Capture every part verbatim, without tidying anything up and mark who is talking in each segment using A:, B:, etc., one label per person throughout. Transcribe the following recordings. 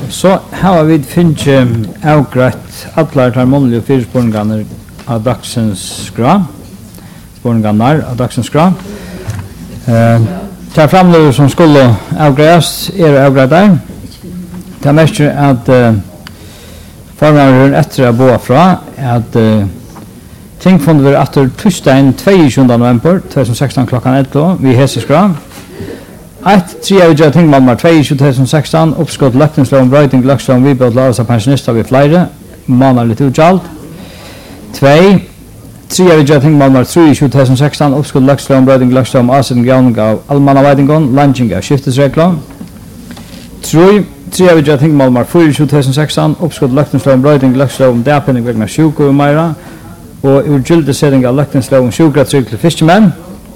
A: Så har vi finnet avgrett alle de månedlige fire spørningene av dagsens skra. Spørningene av dagsens skra. Uh, Til fremlever som skulle avgrettes er avgrett der. Det er mest at uh, formelen etter å bo fra at uh, tingfundet var etter torsdagen tjueåtte november tjueseksten klokken elleve vi hese skra. Ett tre av de ting man var tjueåtte tjueseksten oppskott løkningslov, brøyting, løkningslov, vi bør lave seg pensjonister ved flere, man er litt utgjalt. Tvei, tre av de ting man var tjueåtte tjueseksten oppskott løkningslov, brøyting, løkningslov, avsetning, gavning av allmannaveidingen, landing av skiftesregler. Tre, tre av de ting man var tjueåtte tjueseksten oppskott løkningslov, brøyting, løkningslov, dæpenning vegna sjuko og meira, og urgyldesetting av løkningslov, sjukratrygg til fiskemenn.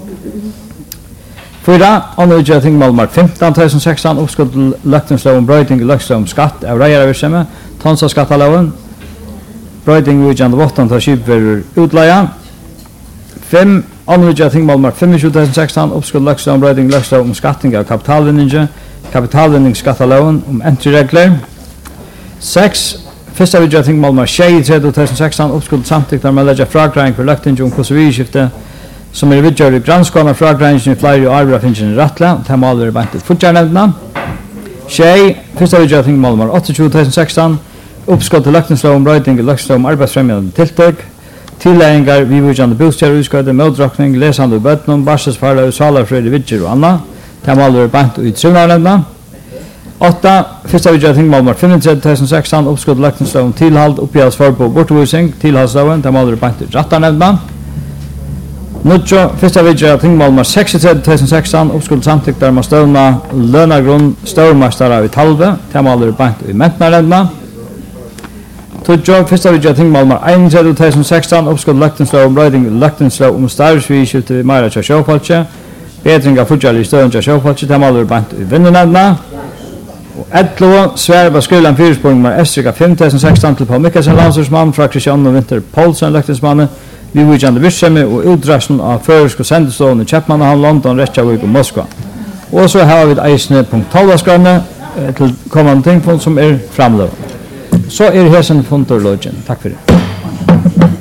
A: Fyra, annorudja ting Malmar femton tjueseksten oppskott løkningsloven, brøyting i løkningsloven, skatt av reieravirksomhet, tons av skattaloven, brøyting i utgjende våttan til skipverur utleia. Fem, annorudja ting Malmar tjuefem tjueseksten oppskott løkningsloven, brøyting i løkningsloven, skatting av kapitalvinninge, kapitalvinningsskattaloven, om entryregler. Seks, fyrsta vidja ting Malmar tjuetre tjueseksten oppskott samtidig med å legge fragreining for løkninge om kosovierskifte, som er vidgjør i granskående fra granskene i flere og arbeid finnes i rattle, til maler er ventet fortjernevnene. Tjei, første vidgjør ting Malmar tjueåtte tjueseksten, oppskott til løkningsloven, brøyting i løkningsloven, arbeidsfremgjende tiltak, tilleggingar, vidgjørende bostjær, utskøyde, møtdrakning, lesende i bøtnen, barsesfarlig, salarfrøyde vidgjør og anna, til maler er ventet i trivnavnevnene. Åtta, første vidgjør ting Malmar trettifem tjueseksten, oppskott til løkningsloven, tilhald, oppgjeldsforbud, bortvisning, tilhaldsloven, til maler er ventet i rattarnevnene. Nuttjo, fyrsta vidja ting Malmar seksogtretti tjueseksten, oppskuld samtidig der man støvna lønagrunn størmastara i talve, temaler bank i mentnarendna. Tuttjo, fyrsta vidja ting Malmar einogtretti tjueseksten, oppskuld løkningslov, brøyding løkningslov om starvsvískjøte i meira tja sjåfaltje, bedring av fudjali i støvn tja sjåfaltje, temaler bank i vinnenendna. Og elleve, Sverre var skrivlan fyrspåring var Estrika fem tjueseksten til Paul Mikkelsen landstorsmann, fra Kristian og Vinter Poulsen løkningsmannen, vi vidjande virksomhe og utdragsjon av føresk og sendestående i Kjeppmannahavn, London, Reykjavik og Moskva. Og så har vi eisne punkt tolv-skrane til kommande tingpunkt som er framløp. Så er hesen funtorlogien. Takk for det.